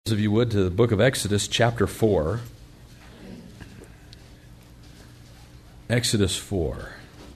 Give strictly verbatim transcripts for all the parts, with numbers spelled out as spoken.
If you would, to the book of Exodus, chapter four. Exodus four.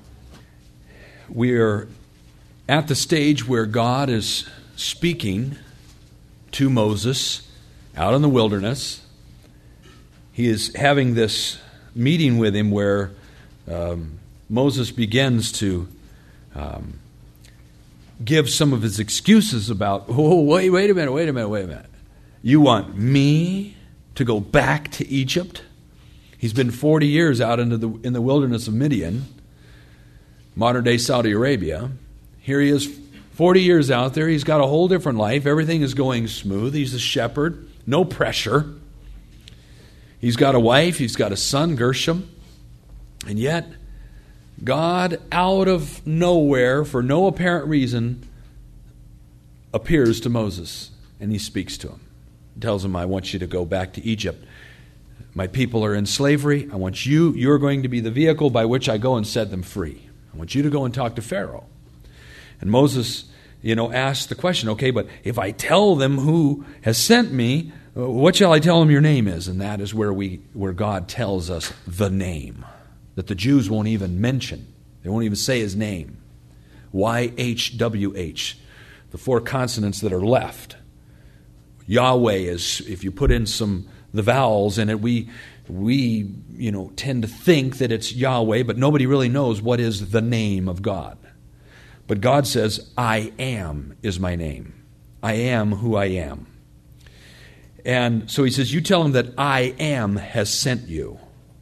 We are at the stage where God is speaking to Moses out in the wilderness. He is having this meeting with him where um, Moses begins to um, give some of his excuses about, oh, wait, wait a minute, wait a minute, wait a minute. You want me to go back to Egypt? He's been forty years out into the in the wilderness of Midian, modern-day Saudi Arabia. Here he is, forty years out there. He's got a whole different life. Everything is going smooth. He's a shepherd. No pressure. He's got a wife. He's got a son, Gershom. And yet, God, out of nowhere, for no apparent reason, appears to Moses, and he speaks to him. Tells him, I want you to go back to Egypt. My people are in slavery. I want you, you're going to be the vehicle by which I go and set them free. I want you to go and talk to Pharaoh. And Moses, you know, asked the question, okay, but if I tell them who has sent me, what shall I tell them your name is? And that is where we, where God tells us the name, that the Jews won't even mention. They won't even say his name. Y H W H, the four consonants that are left. Yahweh is, if you put in some the vowels in it, we we you know tend to think that it's Yahweh, but nobody really knows what is the name of God. But God says, I am is my name. I am who I am. And so he says, you tell him that I am has sent you.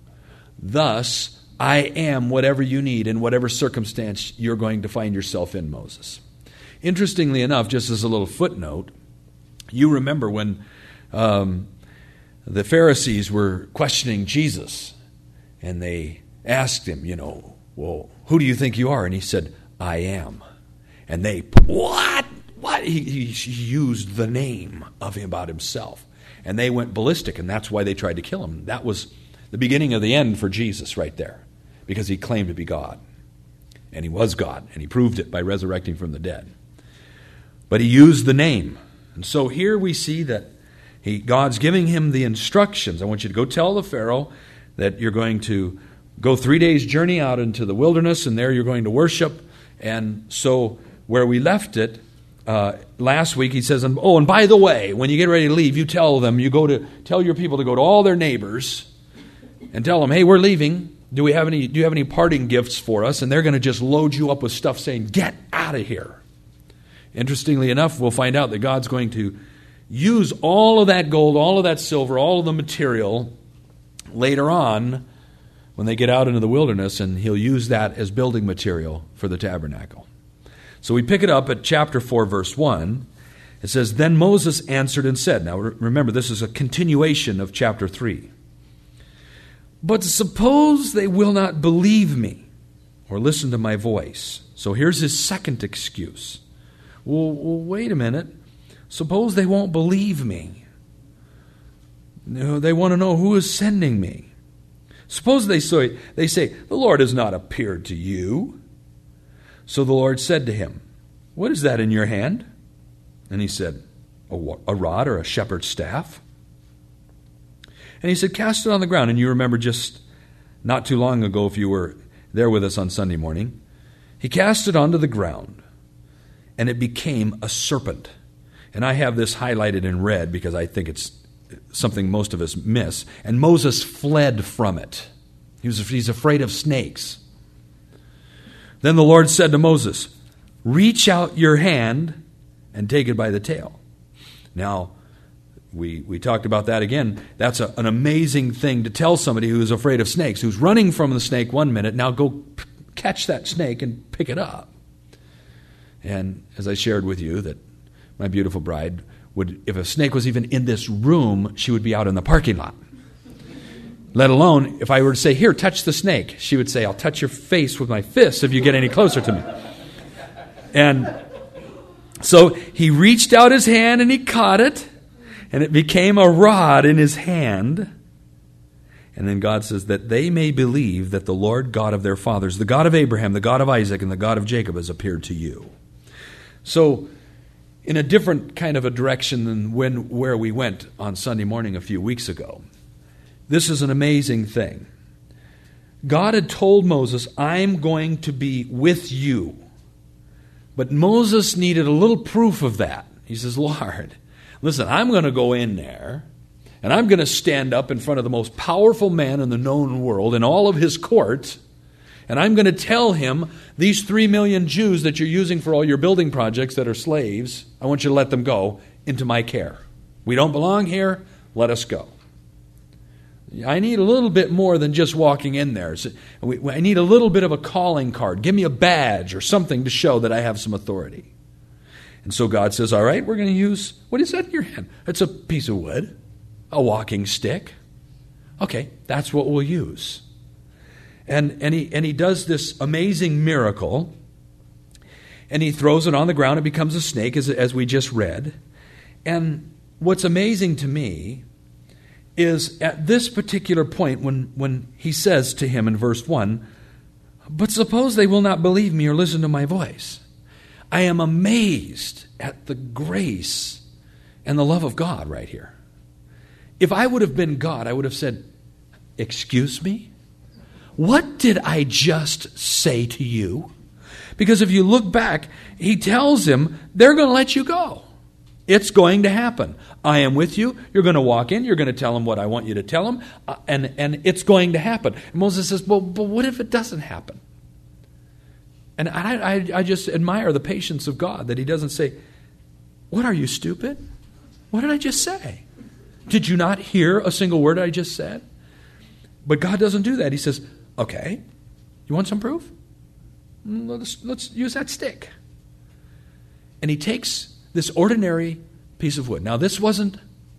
Thus, I am whatever you need in whatever circumstance you're going to find yourself in, Moses. Interestingly enough, just as a little footnote, you remember when um, the Pharisees were questioning Jesus, and they asked him, you know, well, who do you think you are? And he said, I am. And they, what? What? He, he used the name of him about himself. And they went ballistic, and that's why they tried to kill him. That was the beginning of the end for Jesus right there, because he claimed to be God. And he was God, and he proved it by resurrecting from the dead. But he used the name. And so here we see that he, God's giving him the instructions. I want you to go tell the Pharaoh that you're going to go three days' journey out into the wilderness, and there you're going to worship. And so where we left it uh, last week, he says, oh, and by the way, when you get ready to leave, you tell them, you go to tell your people to go to all their neighbors and tell them, hey, we're leaving. Do we have any? Do you have any parting gifts for us? And they're going to just load you up with stuff saying, get out of here. Interestingly enough, we'll find out that God's going to use all of that gold, all of that silver, all of the material later on when they get out into the wilderness, and he'll use that as building material for the tabernacle. So we pick it up at chapter four, verse one. It says, then Moses answered and said, now remember, this is a continuation of chapter three. But suppose they will not believe me or listen to my voice. So here's his second excuse. Well, well, wait a minute. Suppose they won't believe me. No, they want to know who is sending me. Suppose they say, they say, the Lord has not appeared to you. So the Lord said to him, what is that in your hand? And he said, a, a rod or a shepherd's staff. And he said, cast it on the ground. And you remember just not too long ago, if you were there with us on Sunday morning, he cast it onto the ground. And it became a serpent. And I have this highlighted in red because I think it's something most of us miss. And Moses fled from it. He was, he's afraid of snakes. Then the Lord said to Moses, reach out your hand and take it by the tail. Now, we, we talked about that again. That's a, an amazing thing to tell somebody who is afraid of snakes, who's running from the snake one minute. Now go p- catch that snake and pick it up. And as I shared with you, that my beautiful bride would, if a snake was even in this room, she would be out in the parking lot. Let alone, if I were to say, here, touch the snake, she would say, I'll touch your face with my fist if you get any closer to me. And so he reached out his hand and he caught it, and it became a rod in his hand. And then God says that they may believe that the Lord God of their fathers, the God of Abraham, the God of Isaac, and the God of Jacob has appeared to you. So in a different kind of a direction than when where we went on Sunday morning a few weeks ago. This is an amazing thing. God had told Moses, I'm going to be with you. But Moses needed a little proof of that. He says, Lord, listen, I'm going to go in there, and I'm going to stand up in front of the most powerful man in the known world in all of his court, and I'm going to tell him, these three million Jews that you're using for all your building projects that are slaves, I want you to let them go into my care. We don't belong here, let us go. I need a little bit more than just walking in there. I need a little bit of a calling card. Give me a badge or something to show that I have some authority. And so God says, all right, we're going to use, what is that in your hand? It's a piece of wood, a walking stick. Okay, that's what we'll use. And, and, he, and he does this amazing miracle, and he throws it on the ground. It becomes a snake, as, as we just read. And what's amazing to me is at this particular point when, when he says to him in verse one, but suppose they will not believe me or listen to my voice. I am amazed at the grace and the love of God right here. If I would have been God, I would have said, excuse me? What did I just say to you? Because if you look back, he tells him, they're going to let you go. It's going to happen. I am with you. You're going to walk in. You're going to tell them what I want you to tell them. Uh, and, and it's going to happen. And Moses says, well, but what if it doesn't happen? And I, I, I just admire the patience of God that he doesn't say, what, are you stupid? What did I just say? Did you not hear a single word I just said? But God doesn't do that. He says, okay, you want some proof? Let's, let's use that stick. And he takes this ordinary piece of wood. Now, this wasn't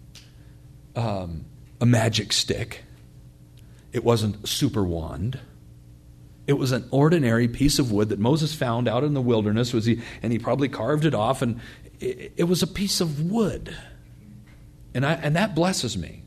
um, a magic stick. It wasn't a super wand. It was an ordinary piece of wood that Moses found out in the wilderness, was he, and he probably carved it off, and it, it was a piece of wood. And, I, and that blesses me,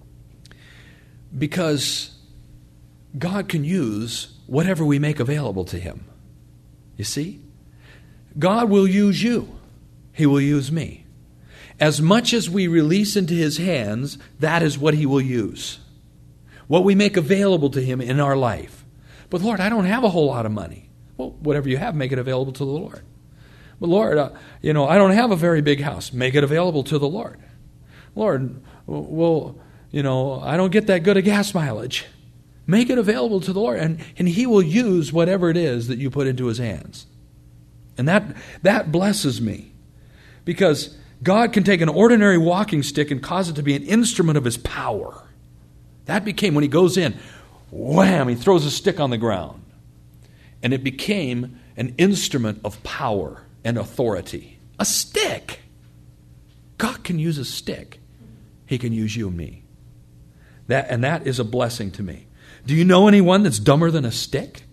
because God can use whatever we make available to him. You see? God will use you. He will use me. As much as we release into his hands, that is what he will use. What we make available to him in our life. But Lord, I don't have a whole lot of money. Well, whatever you have, make it available to the Lord. But Lord, uh, you know, I don't have a very big house. Make it available to the Lord. Lord, well, you know, I don't get that good a gas mileage. Make it available to the Lord, and, and he will use whatever it is that you put into his hands. And that that blesses me. Because God can take an ordinary walking stick and cause it to be an instrument of his power. That became, when he goes in, wham, he throws a stick on the ground. And it became an instrument of power and authority. A stick. God can use a stick. He can use you and me. That, and that is a blessing to me. Do you know anyone that's dumber than a stick?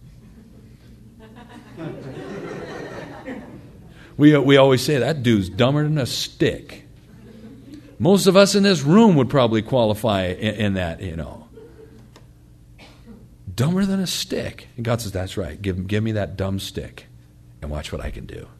We, we always say that dude's dumber than a stick. Most of us in this room would probably qualify in, in that, you know. Dumber than a stick. And God says, that's right. Give, give me that dumb stick and watch what I can do.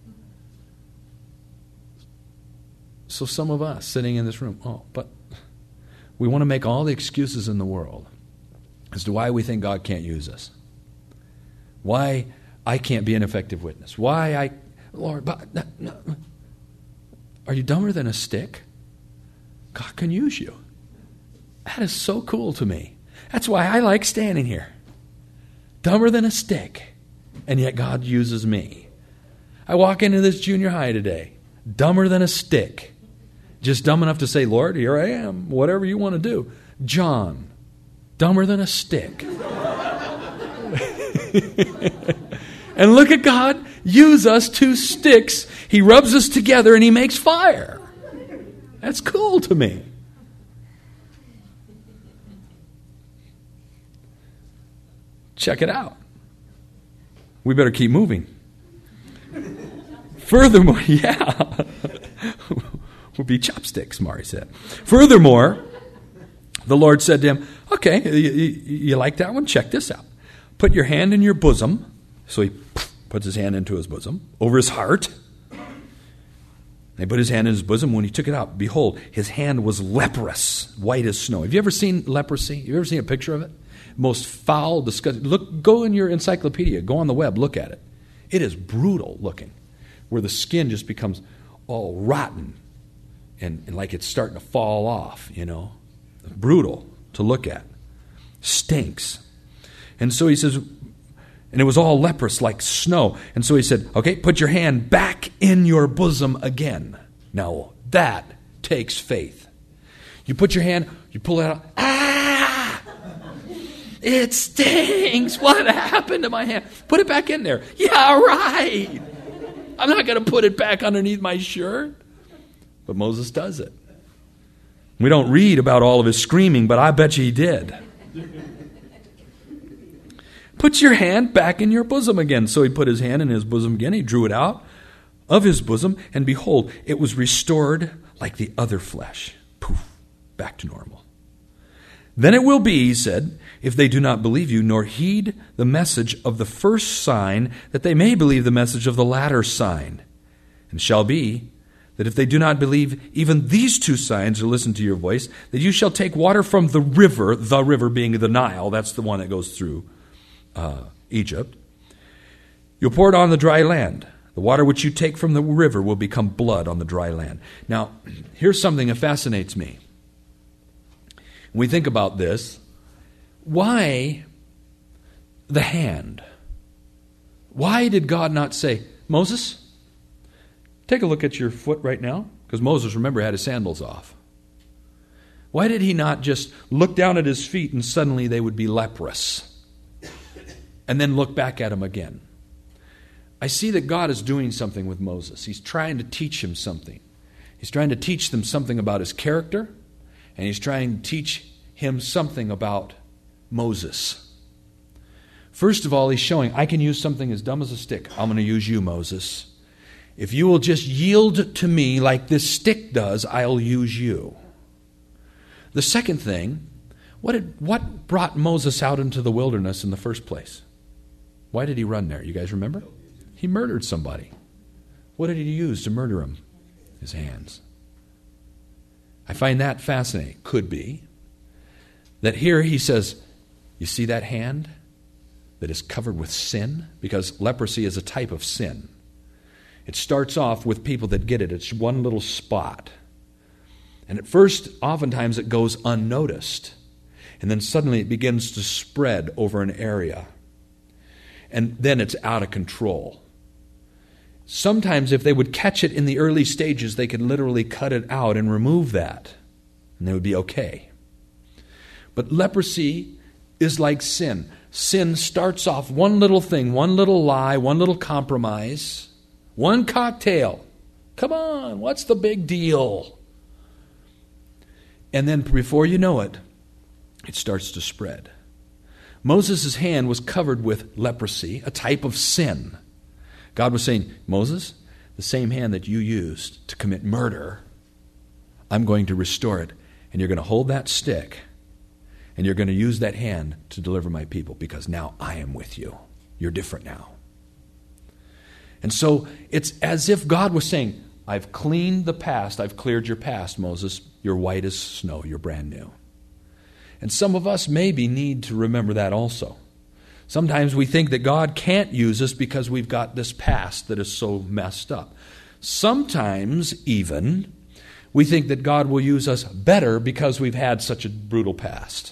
So some of us sitting in this room, oh, but we want to make all the excuses in the world as to why we think God can't use us. Why I can't be an effective witness. Why I... Lord, but, no, no. Are you dumber than a stick? God can use you. That is so cool to me. That's why I like standing here. Dumber than a stick, and yet God uses me. I walk into this junior high today, dumber than a stick. Just dumb enough to say, Lord, here I am, whatever you want to do. John, dumber than a stick. And look at God use us, two sticks. He rubs us together and he makes fire. That's cool to me. Check it out. We better keep moving. Furthermore, yeah. We'll be chopsticks, Mari said. Furthermore, the Lord said to him, okay, you, you, you like that one? Check this out. Put your hand in your bosom. So he puts his hand into his bosom, over his heart. He put his hand in his bosom. When he took it out, behold, his hand was leprous, white as snow. Have you ever seen leprosy? Have you ever seen a picture of it? Most foul, disgusting. Look, go in your encyclopedia. Go on the web. Look at it. It is brutal looking, where the skin just becomes all rotten and, and like it's starting to fall off, you know. Brutal to look at. Stinks. And so he says, and it was all leprous like snow. And so he said, okay, put your hand back in your bosom again. Now, that takes faith. You put your hand, you pull it out. Ah! It stings. What happened to my hand? Put it back in there. Yeah, right. I'm not going to put it back underneath my shirt. But Moses does it. We don't read about all of his screaming, but I bet you he did. Put your hand back in your bosom again. So he put his hand in his bosom again. He drew it out of his bosom, and behold, it was restored like the other flesh. Poof, back to normal. Then it will be, he said, if they do not believe you, nor heed the message of the first sign, that they may believe the message of the latter sign. And shall be, that if they do not believe even these two signs or listen to your voice, that you shall take water from the river, the river being the Nile, that's the one that goes through Uh, Egypt. You'll pour it on the dry land. The water which you take from the river will become blood on the dry land. Now, here's something that fascinates me. When we think about this, why the hand? Why did God not say, Moses, take a look at your foot right now? Because Moses, remember, had his sandals off. Why did he not just look down at his feet and suddenly they would be leprous? And then look back at him again. I see that God is doing something with Moses. He's trying to teach him something. He's trying to teach them something about his character, and he's trying to teach him something about Moses. First of all, he's showing, I can use something as dumb as a stick. I'm going to use you, Moses. If you will just yield to me like this stick does, I'll use you. The second thing, what, did, what brought Moses out into the wilderness in the first place? Why did he run there? You guys remember? He murdered somebody. What did he use to murder him? His hands. I find that fascinating. Could be that here he says, you see that hand that is covered with sin? Because leprosy is a type of sin. It starts off with people that get it. It's one little spot. And at first, oftentimes it goes unnoticed. And then suddenly it begins to spread over an area. And then it's out of control. Sometimes if they would catch it in the early stages, they could literally cut it out and remove that. And they would be okay. But leprosy is like sin. Sin starts off one little thing, one little lie, one little compromise, one cocktail. Come on, what's the big deal? And then before you know it, it starts to spread. Moses' hand was covered with leprosy, a type of sin. God was saying, Moses, the same hand that you used to commit murder, I'm going to restore it. And you're going to hold that stick, and you're going to use that hand to deliver my people, because now I am with you. You're different now. And so it's as if God was saying, I've cleaned the past. I've cleared your past, Moses. You're white as snow. You're brand new. And some of us maybe need to remember that also. Sometimes we think that God can't use us because we've got this past that is so messed up. Sometimes even we think that God will use us better because we've had such a brutal past.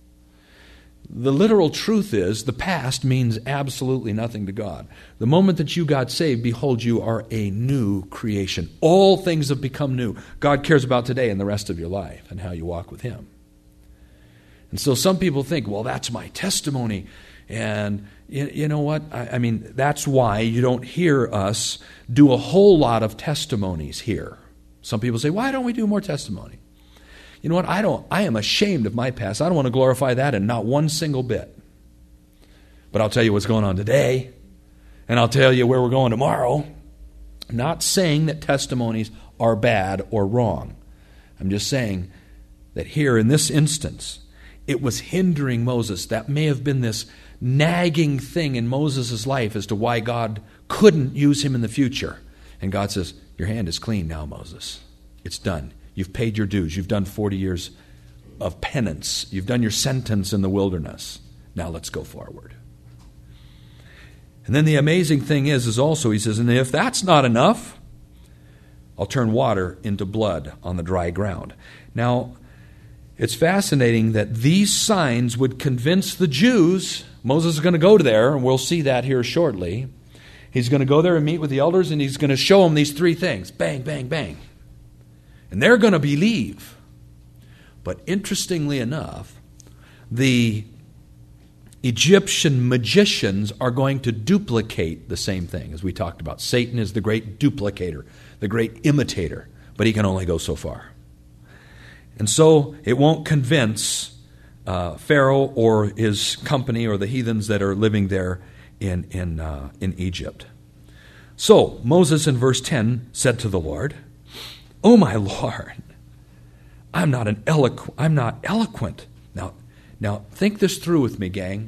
The literal truth is the past means absolutely nothing to God. The moment that you got saved, behold, you are a new creation. All things have become new. God cares about today and the rest of your life and how you walk with Him. And so some people think, well, that's my testimony. And you, you know what? I, I mean, that's why you don't hear us do a whole lot of testimonies here. Some people say, why don't we do more testimony? You know what? I don't. I am ashamed of my past. I don't want to glorify that in not one single bit. But I'll tell you what's going on today, and I'll tell you where we're going tomorrow. I'm not saying that testimonies are bad or wrong. I'm just saying that here in this instance, it was hindering Moses. That may have been this nagging thing in Moses' life as to why God couldn't use him in the future. And God says, your hand is clean now, Moses. It's done. You've paid your dues. You've done forty years of penance. You've done your sentence in the wilderness. Now let's go forward. And then the amazing thing is, is also, he says, and if that's not enough, I'll turn water into blood on the dry ground. Now, it's fascinating that these signs would convince the Jews. Moses is going to go there, and we'll see that here shortly. He's going to go there and meet with the elders, and he's going to show them these three things. Bang, bang, bang. And they're going to believe. But interestingly enough, the Egyptian magicians are going to duplicate the same thing, as we talked about. Satan is the great duplicator, the great imitator, but he can only go so far. And so it won't convince uh, Pharaoh or his company or the heathens that are living there in, in, uh, in Egypt. So Moses in verse ten said to the Lord, "Oh my Lord, I'm not an eloqu- I'm not eloquent." Now, now think this through with me, gang.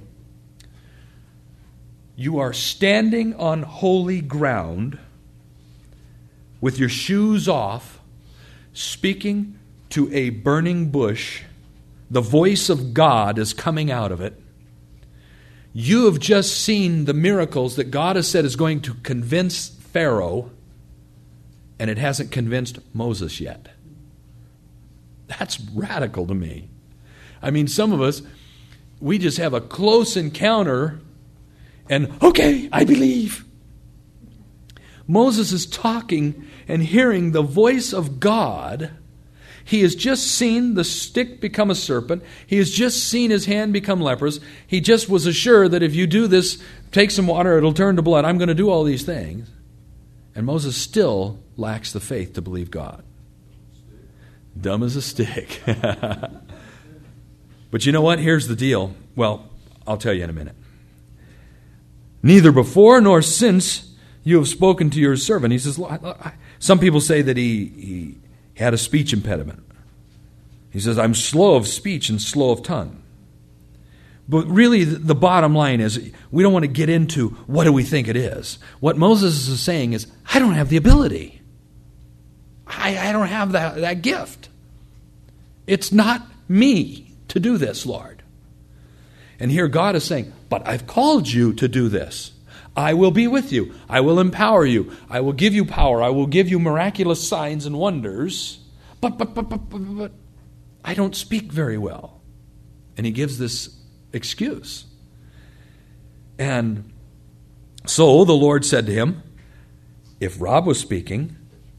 You are standing on holy ground with your shoes off, speaking to a burning bush. The voice of God is coming out of it. You have just seen the miracles that God has said is going to convince Pharaoh, and it hasn't convinced Moses yet. That's radical to me. I mean, some of us, we just have a close encounter and, okay, I believe. Moses is talking and hearing the voice of God. He has just seen the stick become a serpent. He has just seen his hand become leprous. He just was assured that if you do this, take some water, it'll turn to blood. I'm going to do all these things. And Moses still lacks the faith to believe God. Dumb as a stick. But you know what? Here's the deal. Well, I'll tell you in a minute. Neither before nor since you have spoken to your servant. He says, some people say that he, he had a speech impediment. He says, I'm slow of speech and slow of tongue. But really, the bottom line is, we don't want to get into what do we think it is. What Moses is saying is, I don't have the ability. I, I don't have that, that gift. It's not me to do this, Lord. And here God is saying, but I've called you to do this. I will be with you. I will empower you. I will give you power. I will give you miraculous signs and wonders. But, but, but, but, but, but I don't speak very well. And he gives this excuse. And so the Lord said to him, if Rob was speaking,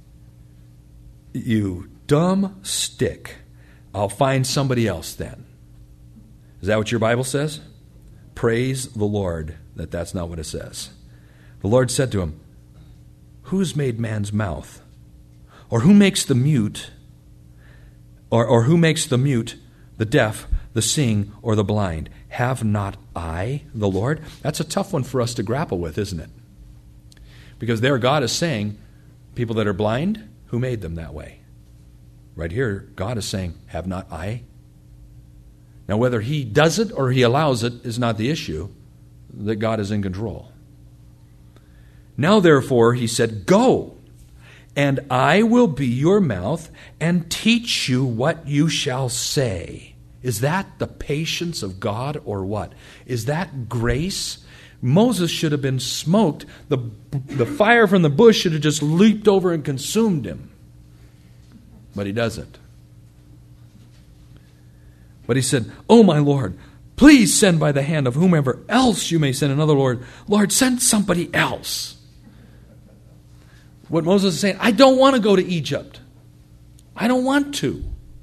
you dumb stick, I'll find somebody else then. Is that what your Bible says? Praise the Lord that that's not what it says. The Lord said to him, who's made man's mouth? Or who makes the mute, or, or who makes the mute, the deaf, the seeing, or the blind? Have not I, the Lord? That's a tough one for us to grapple with, isn't it? Because there God is saying, people that are blind, who made them that way? Right here, God is saying, have not I? Now, whether he does it or he allows it is not the issue, that God is in control. Now, therefore, he said, go, and I will be your mouth and teach you what you shall say. Is that the patience of God or what? Is that grace? Moses should have been smoked. The, the fire from the bush should have just leaped over and consumed him. But he doesn't. But he said, oh my Lord, please send by the hand of whomever else you may send. Another Lord, Lord, send somebody else. What Moses is saying, I don't want to go to Egypt. I don't want to.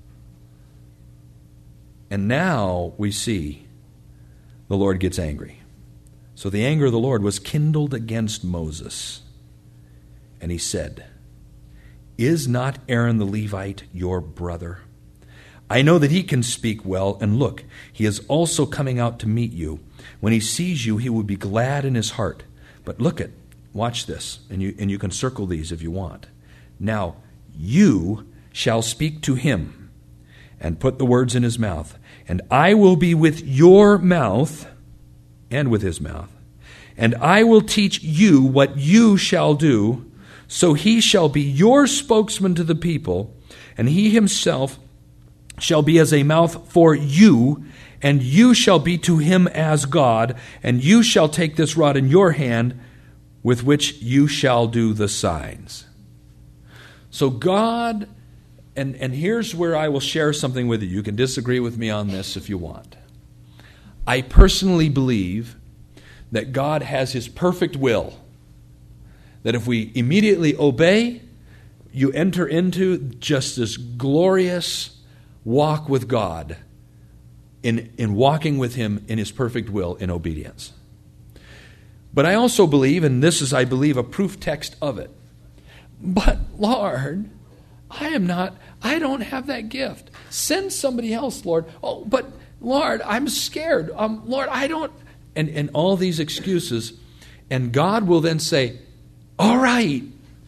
And now we see the Lord gets angry. So the anger of the Lord was kindled against Moses. And he said, is not Aaron the Levite your brother? I know that he can speak well, and look, he is also coming out to meet you. When he sees you, he will be glad in his heart. But look at, watch this, and you, and you can circle these if you want. Now, you shall speak to him and put the words in his mouth, and I will be with your mouth and with his mouth, and I will teach you what you shall do. So he shall be your spokesman to the people, and he himself shall be as a mouth for you, and you shall be to him as God, and you shall take this rod in your hand, with which you shall do the signs. So God, and, and here's where I will share something with you. You can disagree with me on this if you want. I personally believe that God has his perfect will. That if we immediately obey, you enter into just this glorious walk with God in, in walking with him in his perfect will in obedience. But I also believe, and this is, I believe, a proof text of it. But, Lord, I am not, I don't have that gift. Send somebody else, Lord. Oh, but, Lord, I'm scared. Um, Lord, I don't. And, and all these excuses. And God will then say, all right.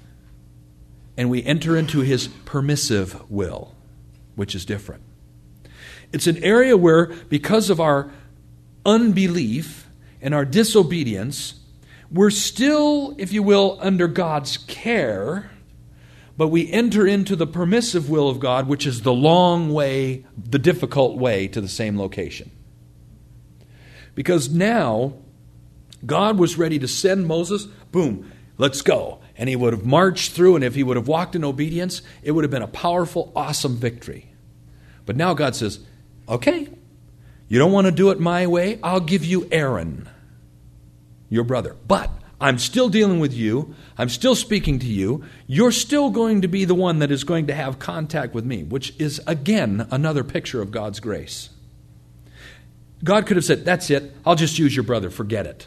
And we enter into his permissive will, which is different. It's an area where, because of our unbelief and our disobedience, we're still, if you will, under God's care, but we enter into the permissive will of God, which is the long way, the difficult way to the same location. Because now, God was ready to send Moses, boom, let's go. And he would have marched through, and if he would have walked in obedience, it would have been a powerful, awesome victory. But now God says, okay, you don't want to do it my way? I'll give you Aaron, your brother. But I'm still dealing with you. I'm still speaking to you. You're still going to be the one that is going to have contact with me, which is, again, another picture of God's grace. God could have said, that's it. I'll just use your brother. Forget it.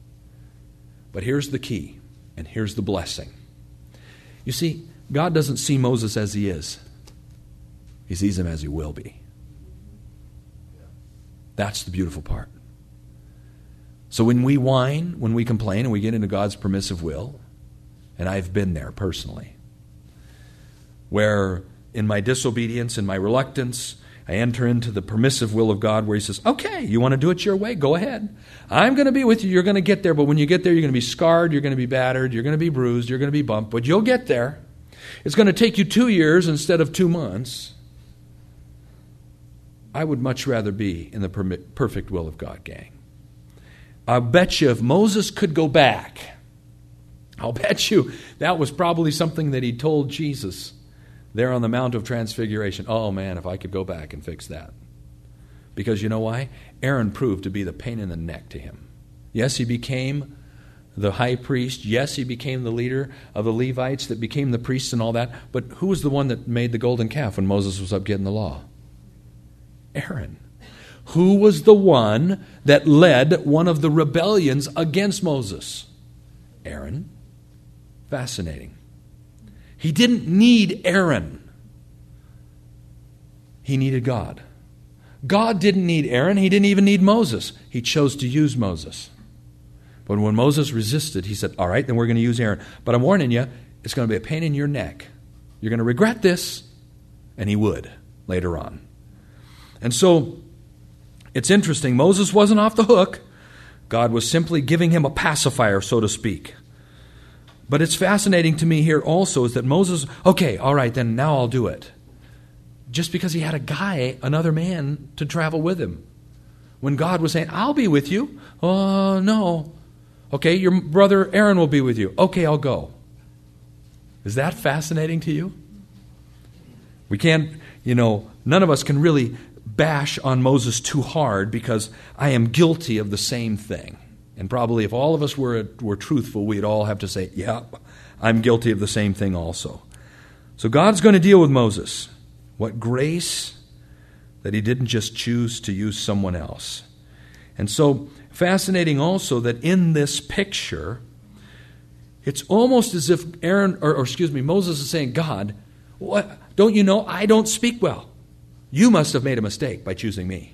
But here's the key, and here's the blessing. You see, God doesn't see Moses as he is. He sees him as he will be. That's the beautiful part. So when we whine, when we complain, and we get into God's permissive will, and I've been there personally, where in my disobedience and my reluctance, I enter into the permissive will of God where he says, okay, you want to do it your way? Go ahead. I'm going to be with you. You're going to get there. But when you get there, you're going to be scarred. You're going to be battered. You're going to be bruised. You're going to be bumped. But you'll get there. It's going to take you two years instead of two months. I would much rather be in the perfect will of God, gang. I'll bet you if Moses could go back, I'll bet you that was probably something that he told Jesus there on the Mount of Transfiguration. Oh man, if I could go back and fix that. Because you know why? Aaron proved to be the pain in the neck to him. Yes, he became the high priest. Yes, he became the leader of the Levites that became the priests and all that. But who was the one that made the golden calf when Moses was up getting the law? Aaron. Who was the one that led one of the rebellions against Moses? Aaron. Fascinating. He didn't need Aaron. He needed God. God didn't need Aaron. He didn't even need Moses. He chose to use Moses. But when Moses resisted, he said, all right, then we're going to use Aaron. But I'm warning you, it's going to be a pain in your neck. You're going to regret this. And he would later on. And so, it's interesting. Moses wasn't off the hook. God was simply giving him a pacifier, so to speak. But it's fascinating to me here also is that Moses, okay, all right, then now I'll do it. Just because he had a guy, another man, to travel with him. When God was saying, I'll be with you. Oh, no. Okay, your brother Aaron will be with you. Okay, I'll go. Is that fascinating to you? We can't, you know, none of us can really bash on Moses too hard because I am guilty of the same thing. And probably if all of us were were truthful, we'd all have to say, yeah, I'm guilty of the same thing also. So God's going to deal with Moses. What grace that he didn't just choose to use someone else. And so fascinating also that in this picture, it's almost as if Aaron, or, or excuse me, Moses is saying, God, what, don't you know I don't speak well? You must have made a mistake by choosing me.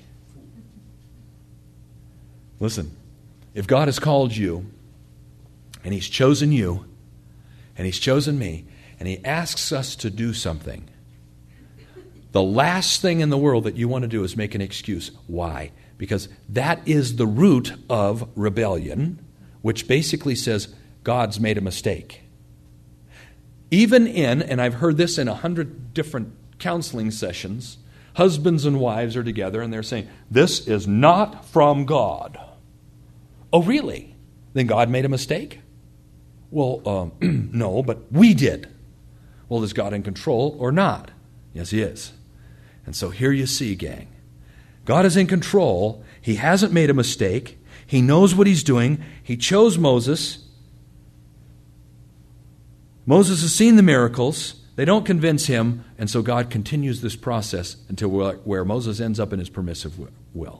Listen, if God has called you, and he's chosen you, and he's chosen me, and he asks us to do something, the last thing in the world that you want to do is make an excuse. Why? Because that is the root of rebellion, which basically says God's made a mistake. even in, and I've heard this in a hundred different counseling sessions, husbands and wives are together and they're saying, this is not from God. Oh, really? Then God made a mistake? Well, um, no, but we did. Well, is God in control or not? Yes, He is. And so here you see, gang. God is in control. He hasn't made a mistake. He knows what He's doing. He chose Moses. Moses has seen the miracles. They don't convince him, and so God continues this process until where Moses ends up in his permissive will.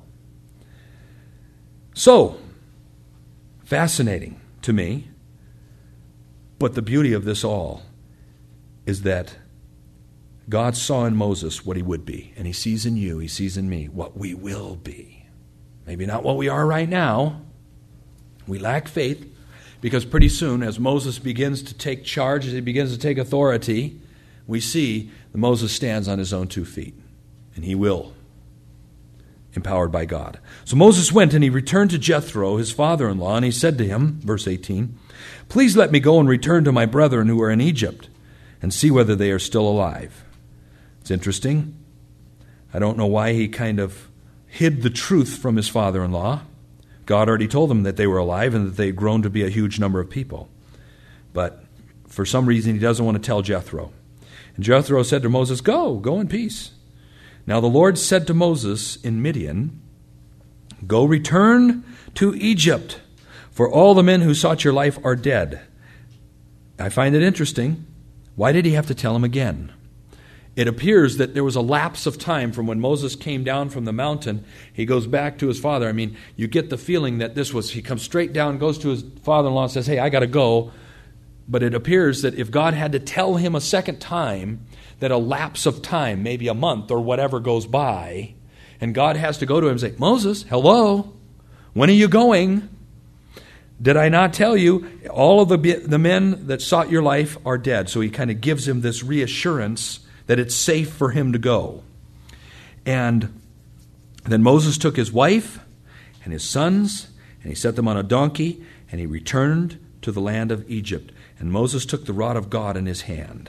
So, fascinating to me, but the beauty of this all is that God saw in Moses what he would be, and He sees in you, He sees in me what we will be. Maybe not what we are right now. We lack faith, because pretty soon, as Moses begins to take charge, as he begins to take authority, we see that Moses stands on his own two feet, and he will, empowered by God. So Moses went, and he returned to Jethro, his father-in-law, and he said to him, verse eighteen, please let me go and return to my brethren who are in Egypt, and see whether they are still alive. It's interesting. I don't know why he kind of hid the truth from his father-in-law. God already told them that they were alive and that they had grown to be a huge number of people. But for some reason, he doesn't want to tell Jethro. And Jethro said to Moses, go, go in peace. Now the Lord said to Moses in Midian, go return to Egypt, for all the men who sought your life are dead. I find it interesting. Why did he have to tell him again? It appears that there was a lapse of time from when Moses came down from the mountain. He goes back to his father. I mean, you get the feeling that this was, he comes straight down, goes to his father-in-law and says, hey, I got to go. But it appears that if God had to tell him a second time, that a lapse of time, maybe a month or whatever goes by, and God has to go to him and say, Moses, hello, when are you going? Did I not tell you, all of the, the men that sought your life are dead? So he kind of gives him this reassurance that it's safe for him to go. And then Moses took his wife and his sons, and he set them on a donkey, and he returned to the land of Egypt. And Moses took the rod of God in his hand.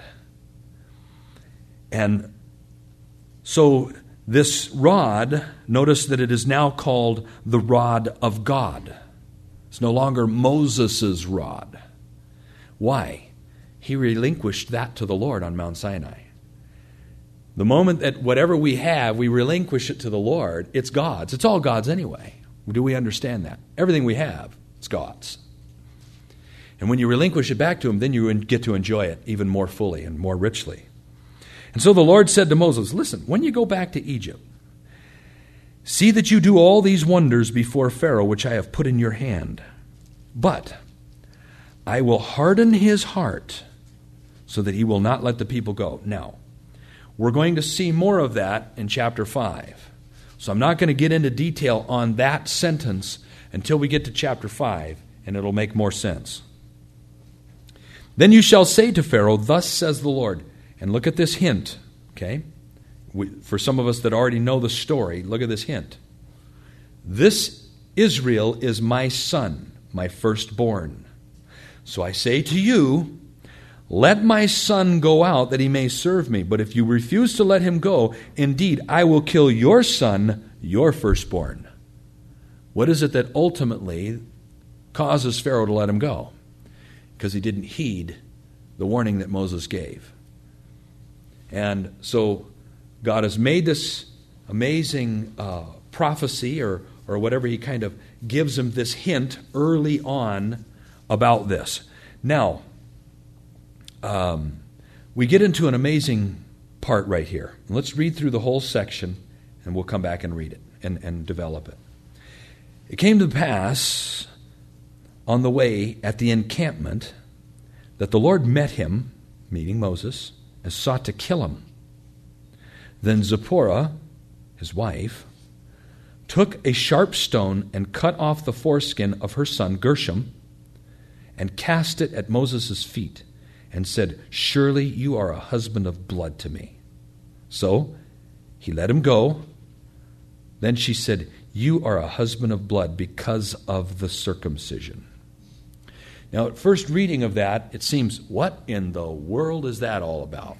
And so this rod, notice that it is now called the rod of God. It's no longer Moses' rod. Why? He relinquished that to the Lord on Mount Sinai. The moment that whatever we have, we relinquish it to the Lord, it's God's. It's all God's anyway. Do we understand that? Everything we have, it's God's. And when you relinquish it back to Him, then you get to enjoy it even more fully and more richly. And so the Lord said to Moses, listen, when you go back to Egypt, see that you do all these wonders before Pharaoh, which I have put in your hand. But I will harden his heart so that he will not let the people go. Now, we're going to see more of that in chapter five. So I'm not going to get into detail on that sentence until we get to chapter five, and it'll make more sense. Then you shall say to Pharaoh, thus says the Lord. And look at this hint, okay? We, for some of us that already know the story, look at this hint. This Israel is my son, my firstborn. So I say to you, let my son go out that he may serve me. But if you refuse to let him go, indeed, I will kill your son, your firstborn. What is it that ultimately causes Pharaoh to let him go? Because he didn't heed the warning that Moses gave. And so God has made this amazing uh, prophecy or, or whatever. He kind of gives him this hint early on about this. Now, um, we get into an amazing part right here. Let's read through the whole section, and we'll come back and read it and, and develop it. It came to pass on the way at the encampment that the Lord met him, meaning Moses, and sought to kill him. Then Zipporah, his wife, took a sharp stone and cut off the foreskin of her son Gershom and cast it at Moses' feet and said, surely you are a husband of blood to me. So he let him go. Then she said, you are a husband of blood because of the circumcision. Now, at first reading of that, it seems, what in the world is that all about?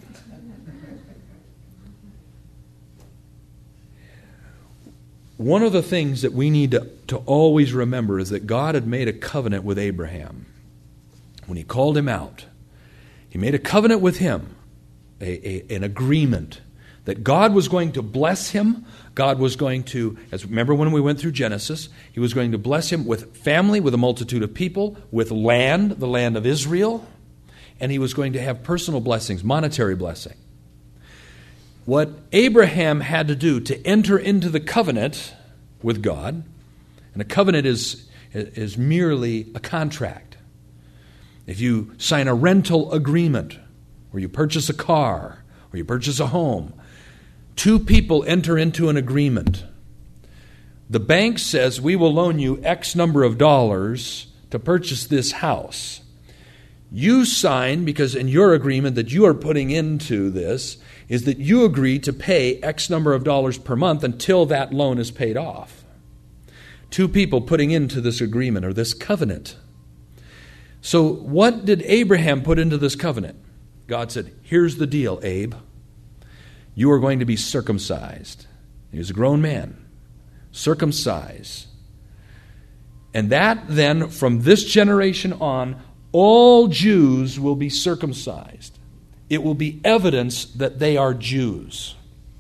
One of the things that we need to, to always remember is that God had made a covenant with Abraham. When he called him out, he made a covenant with him, a, a, an agreement that God was going to bless him. God was going to, as remember when we went through Genesis, he was going to bless him with family, with a multitude of people, with land, the land of Israel, and he was going to have personal blessings, monetary blessing. What Abraham had to do to enter into the covenant with God, and a covenant is, is merely a contract. If you sign a rental agreement, or you purchase a car, or you purchase a home, two people enter into an agreement. The bank says, we will loan you X number of dollars to purchase this house. You sign, because in your agreement that you are putting into this is that you agree to pay X number of dollars per month until that loan is paid off. Two people putting into this agreement or this covenant. So what did Abraham put into this covenant? God said, here's the deal, Abe. You are going to be circumcised. He was a grown man. Circumcised. And that then, from this generation on, all Jews will be circumcised. It will be evidence that they are Jews.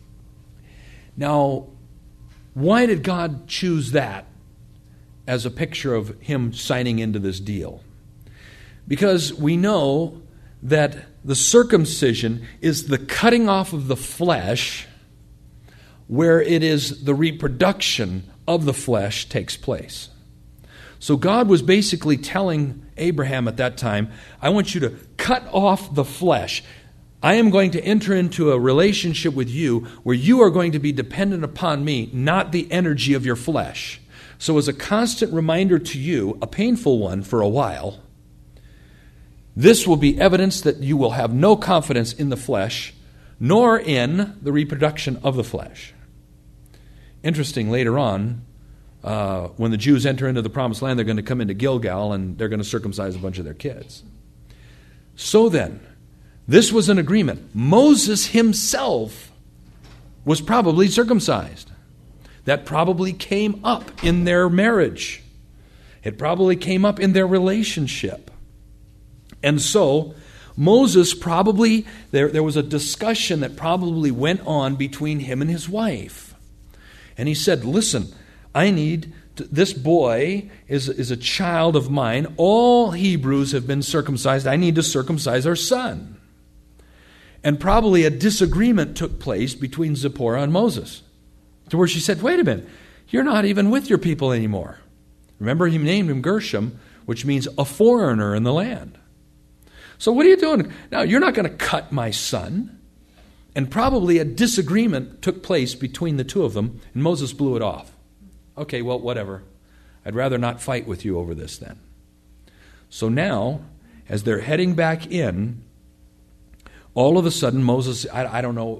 Now, why did God choose that as a picture of him signing into this deal? Because we know that the circumcision is the cutting off of the flesh where it is the reproduction of the flesh takes place. So God was basically telling Abraham at that time, I want you to cut off the flesh. I am going to enter into a relationship with you where you are going to be dependent upon me, not the energy of your flesh. So as a constant reminder to you, a painful one for a while, this will be evidence that you will have no confidence in the flesh, nor in the reproduction of the flesh. Interesting, later on, uh, when the Jews enter into the promised land, they're going to come into Gilgal and they're going to circumcise a bunch of their kids. So then, this was an agreement. Moses himself was probably circumcised. That probably came up in their marriage. It probably came up in their relationship. And so, Moses probably, there, there was a discussion that probably went on between him and his wife. And he said, listen, I need, to, this boy is, is a child of mine. All Hebrews have been circumcised. I need to circumcise our son. And probably a disagreement took place between Zipporah and Moses, to where she said, wait a minute, you're not even with your people anymore. Remember, he named him Gershom, which means a foreigner in the land. So what are you doing? Now, you're not going to cut my son. And probably a disagreement took place between the two of them, and Moses blew it off. Okay, well, whatever. I'd rather not fight with you over this then. So now, as they're heading back in, all of a sudden, Moses, I, I don't know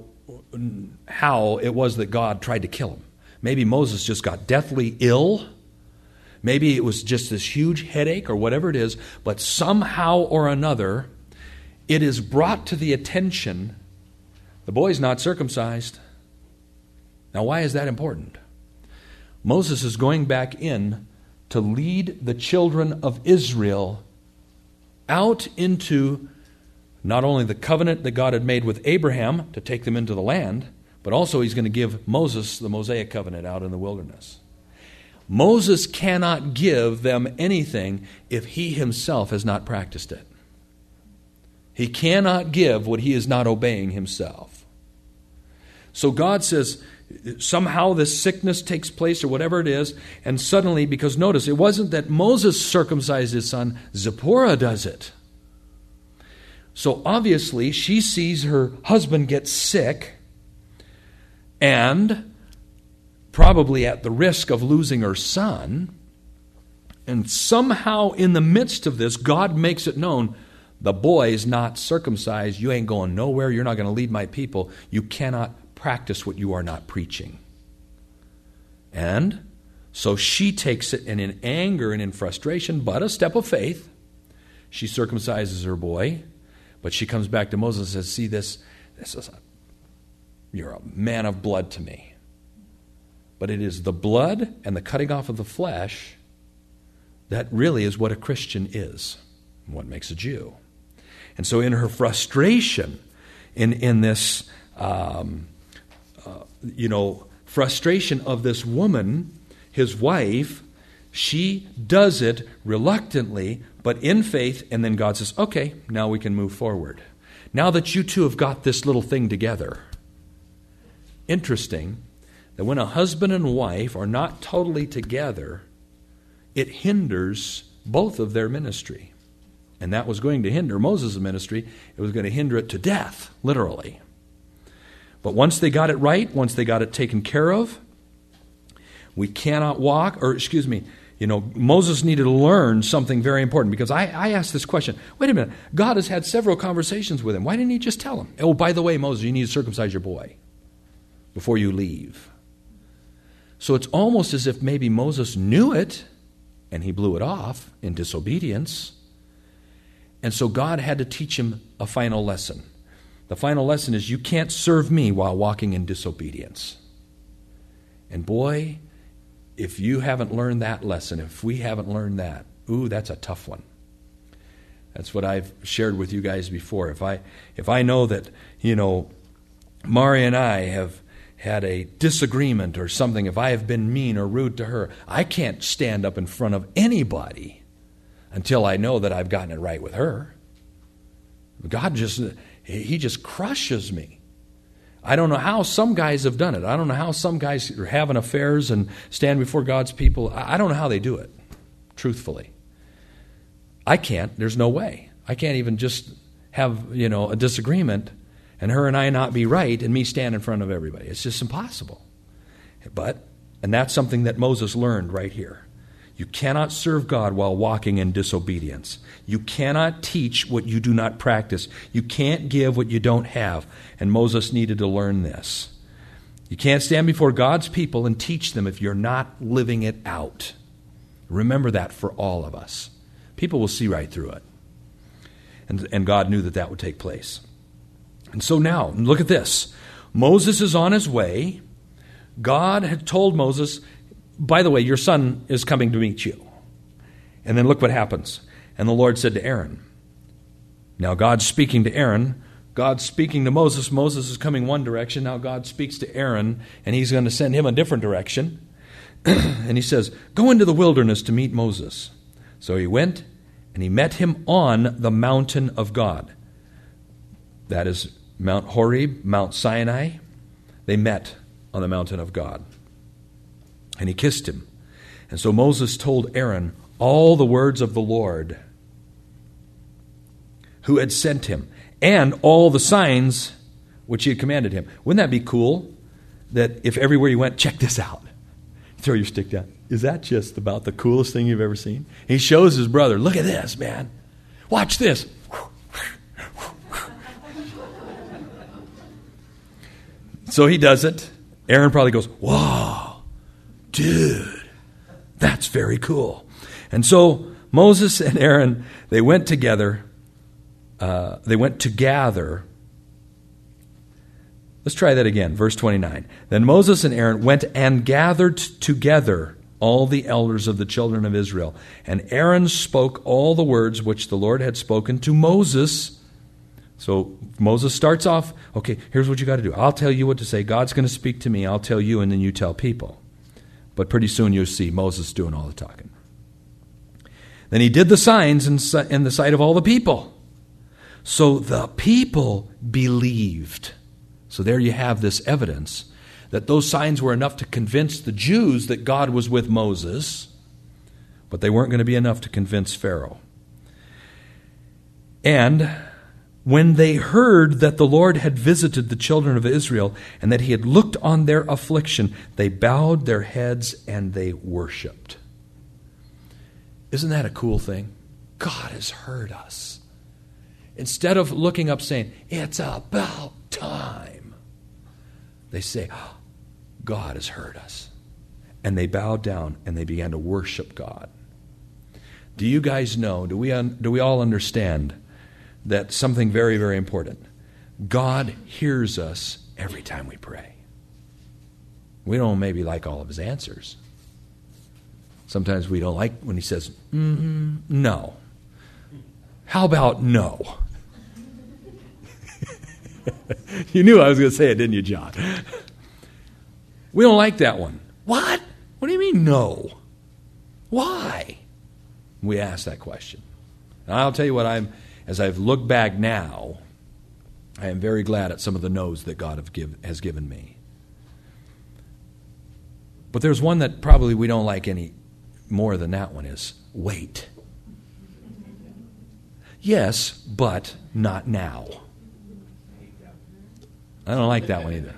how it was that God tried to kill him. Maybe Moses just got deathly ill. Maybe it was just this huge headache or whatever it is, but somehow or another, it is brought to the attention, the boy's not circumcised. Now, why is that important? Moses is going back in to lead the children of Israel out into not only the covenant that God had made with Abraham to take them into the land, but also he's going to give Moses the Mosaic covenant out in the wilderness. Moses cannot give them anything if he himself has not practiced it. He cannot give what he is not obeying himself. So God says, somehow this sickness takes place or whatever it is, and suddenly, because notice, it wasn't that Moses circumcised his son, Zipporah does it. So obviously, she sees her husband get sick, and probably at the risk of losing her son, and somehow in the midst of this, God makes it known, the boy's not circumcised, you ain't going nowhere, you're not going to lead my people, you cannot practice what you are not preaching. And so she takes it, and in anger and in frustration, but a step of faith, She circumcises her boy, but she comes back to Moses and says, see this, this is a, you're a man of blood to me. But it is the blood and the cutting off of the flesh that really is what a Christian is, and what makes a Jew. And so in her frustration, in, in this, um, uh, you know, frustration of this woman, his wife, she does it reluctantly, but in faith, and then God says, okay, now we can move forward. Now that you two have got this little thing together. Interesting that when a husband and wife are not totally together, it hinders both of their ministry. And that was going to hinder Moses' ministry. It was going to hinder it to death, literally. But once they got it right, once they got it taken care of, we cannot walk, or excuse me, you know, Moses needed to learn something very important, because I, I asked this question. Wait a minute, God has had several conversations with him. Why didn't he just tell him? Oh, by the way, Moses, you need to circumcise your boy before you leave. So it's almost as if maybe Moses knew it, and he blew it off in disobedience. And so God had to teach him a final lesson. The final lesson is you can't serve me while walking in disobedience. And boy, if you haven't learned that lesson, if we haven't learned that, ooh, that's a tough one. That's what I've shared with you guys before. If I if I know that, you know, Mari and I have had a disagreement or something, if I have been mean or rude to her, I can't stand up in front of anybody until I know that I've gotten it right with her. God just, he just crushes me. I don't know how some guys have done it. I don't know how some guys are having affairs and stand before God's people. I don't know how they do it, truthfully. I can't. There's no way. I can't even just have, you know, a disagreement and her and I not be right and me stand in front of everybody. It's just impossible. But, and that's something that Moses learned right here. You cannot serve God while walking in disobedience. You cannot teach what you do not practice. You can't give what you don't have. And Moses needed to learn this. You can't stand before God's people and teach them if you're not living it out. Remember that for all of us. People will see right through it. And, and God knew that that would take place. And so now, look at this. Moses is on his way. God had told Moses, by the way, your son is coming to meet you. And then look what happens. And the Lord said to Aaron. Now God's speaking to Aaron. God's speaking to Moses. Moses is coming one direction. Now God speaks to Aaron, and he's going to send him a different direction. And he says, go into the wilderness to meet Moses. So he went, and he met him on the mountain of God. That is Mount Horeb, Mount Sinai. They met on the mountain of God. And he kissed him. And so Moses told Aaron all the words of the Lord who had sent him, and all the signs which he had commanded him. Wouldn't that be cool? That if everywhere you went, check this out. Throw your stick down. Is that just about the coolest thing you've ever seen? He shows his brother, look at this, man. Watch this. So he does it. Aaron probably goes, whoa, dude, that's very cool. And so Moses and Aaron, they went together. Uh, they went to gather. Let's try that again. Verse twenty-nine. Then Moses and Aaron went and gathered together all the elders of the children of Israel. And Aaron spoke all the words which the Lord had spoken to Moses. So Moses starts off, okay, here's what you got to do. I'll tell you what to say. God's going to speak to me. I'll tell you, and then you tell people. But pretty soon you'll see Moses doing all the talking. Then he did the signs in, in the sight of all the people. So the people believed. So there you have this evidence that those signs were enough to convince the Jews that God was with Moses, but they weren't going to be enough to convince Pharaoh. And when they heard that the Lord had visited the children of Israel and that he had looked on their affliction, they bowed their heads and they worshiped. Isn't that a cool thing? God has heard us. Instead of looking up saying, it's about time, they say, oh, God has heard us. And they bowed down and they began to worship God. Do you guys know, do we, un, do we all understand that something very, very important? God hears us every time we pray. We don't maybe like all of his answers. Sometimes we don't like when he says, mm-hmm, no. How about no? You knew I was going to say it, didn't you, John? We don't like that one. What? What do you mean no? Why? We ask that question. And I'll tell you what, I'm as I've looked back now, I am very glad at some of the no's that God have give, has given me. But there's one that probably we don't like any more than that one is wait. Yes, but not now. I don't like that one either.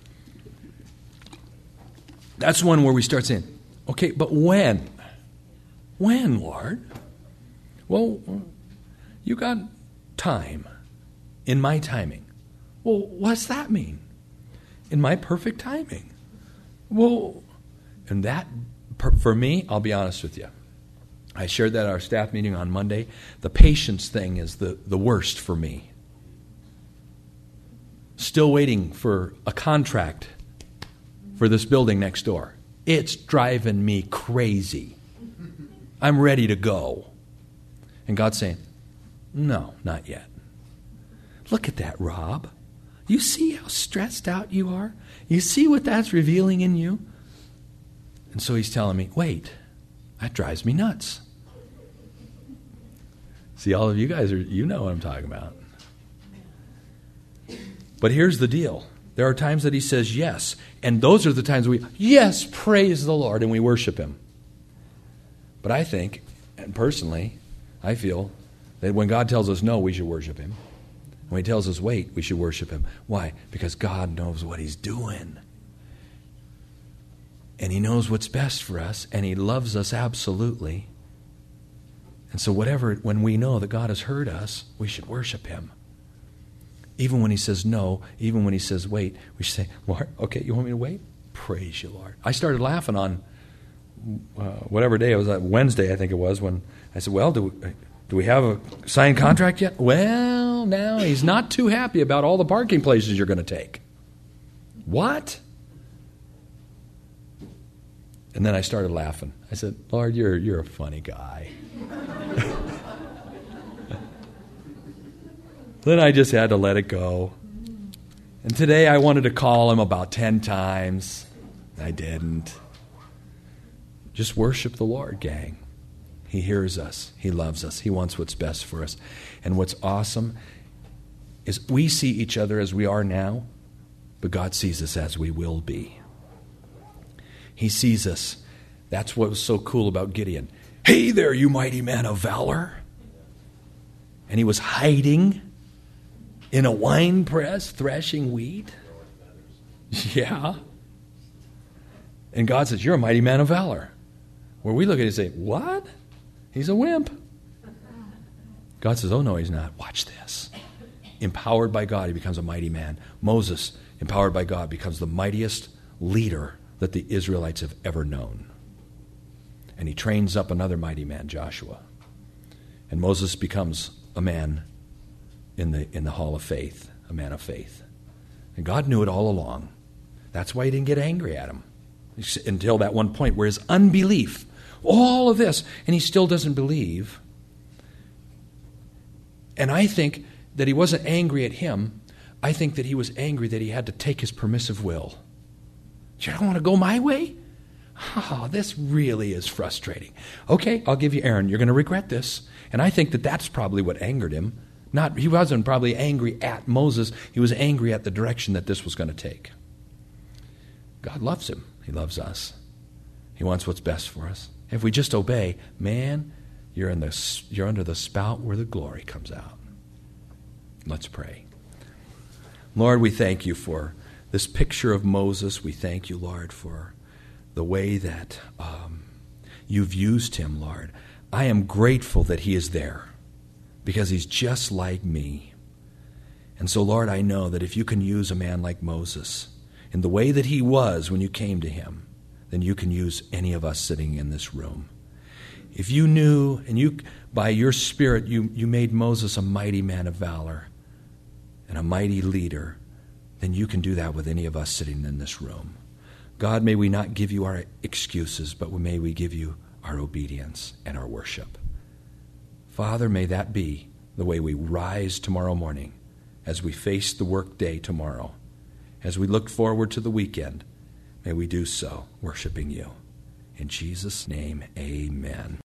That's one where we start saying, okay, but when? When, Lord? Well, you got time in my timing. Well, what's that mean? In my perfect timing. Well, and that, for me, I'll be honest with you. I shared that at our staff meeting on Monday. The patience thing is the, the worst for me. Still waiting for a contract for this building next door. It's driving me crazy. I'm ready to go. And God's saying, no, not yet. Look at that, Rob. You see how stressed out you are? You see what that's revealing in you? And so he's telling me, wait, that drives me nuts. See, all of you guys, are you know what I'm talking about. But here's the deal. There are times that he says yes. And those are the times we, yes, praise the Lord, and we worship him. But I think, and personally, I feel that when God tells us no, we should worship him. When he tells us wait, we should worship him. Why? Because God knows what he's doing. And he knows what's best for us, and he loves us absolutely. And so whatever, when we know that God has heard us, we should worship him. Even when he says no, even when he says wait, we should say, Lord, okay, you want me to wait? Praise you, Lord. I started laughing on uh, whatever day it was, uh, Wednesday I think it was, when I said, well, do we, do we have a signed contract yet? Well, now he's not too happy about all the parking places you're going to take. What? And then I started laughing. I said, Lord, you're you're a funny guy. Then I just had to let it go. And today I wanted to call him about ten times. I didn't. Just worship the Lord, gang. He hears us. He loves us. He wants what's best for us. And what's awesome is we see each other as we are now, but God sees us as we will be. He sees us. That's what was so cool about Gideon. Hey there, you mighty man of valor. And he was hiding in a wine press, threshing wheat. Yeah. And God says, you're a mighty man of valor. Where we look at it and say, what? He's a wimp. God says, oh no, he's not. Watch this. Empowered by God, he becomes a mighty man. Moses, empowered by God, becomes the mightiest leader that the Israelites have ever known. And he trains up another mighty man, Joshua. And Moses becomes a man in the in the hall of faith, a man of faith. And God knew it all along. That's why he didn't get angry at him until that one point where his unbelief, all of this, and he still doesn't believe. And I think that he wasn't angry at him. I think that he was angry that he had to take his permissive will. You don't want to go my way? Oh, this really is frustrating. Okay, I'll give you Aaron. You're going to regret this. And I think that that's probably what angered him. Not, he wasn't probably angry at Moses. He was angry at the direction that this was going to take. God loves him. He loves us. He wants what's best for us. If we just obey, man, you're in the you're under the spout where the glory comes out. Let's pray. Lord, we thank you for this picture of Moses. We thank you, Lord, for the way that um, you've used him, Lord. I am grateful that he is there because he's just like me. And so, Lord, I know that if you can use a man like Moses in the way that he was when you came to him, then you can use any of us sitting in this room. if you knew, and you by your Spirit, you, you made Moses a mighty man of valor and a mighty leader, then you can do that with any of us sitting in this room. God, may we not give you our excuses, but may we give you our obedience and our worship. Father, may that be the way we rise tomorrow morning as we face the work day tomorrow. As we look forward to the weekend, may we do so worshiping you. In Jesus' name, amen.